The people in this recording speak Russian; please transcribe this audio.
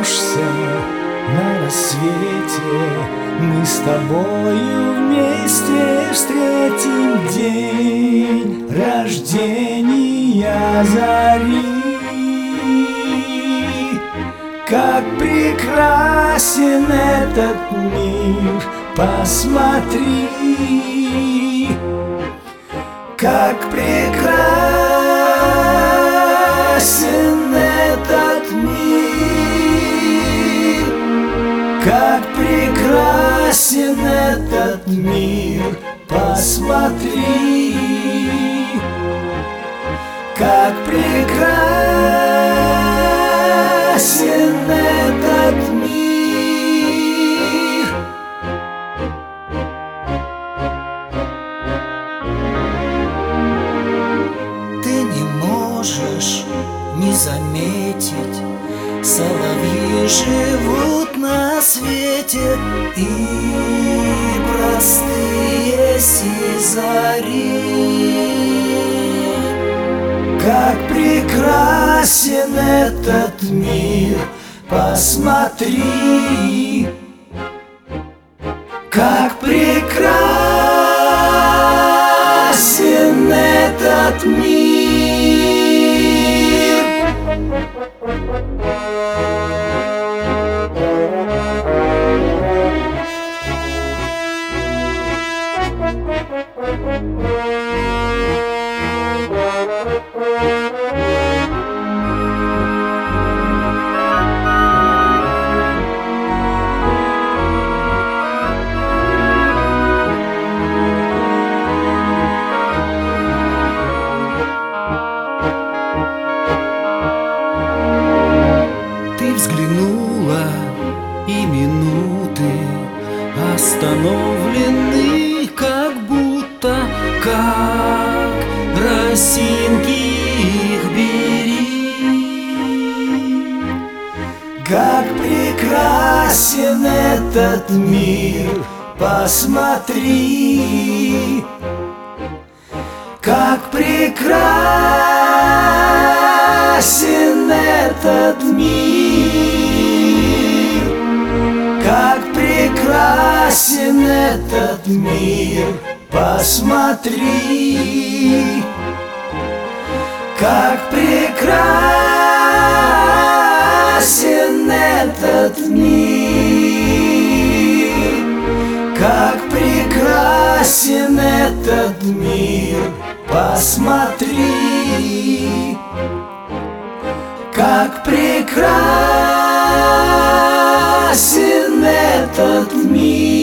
проснешься на рассвете, мы с тобою вместе встретим день рождения зари. Как прекрасен этот мир, посмотри, как прекрасен этот мир, как прекрасен этот мир, посмотри, как прекрасен этот мир. Не заметить, соловьи живут на свете, и простые зари. Как прекрасен этот мир, посмотри, как прекрасен этот мир. Взглянула, и минуты остановлены, как будто, как росинки их бери. Как прекрасен этот мир, посмотри, как прекрасен этот мир, как прекрасен этот мир, посмотри, как прекрасен этот мир, как прекрасен этот мир, посмотри, как прекрасен этот мир.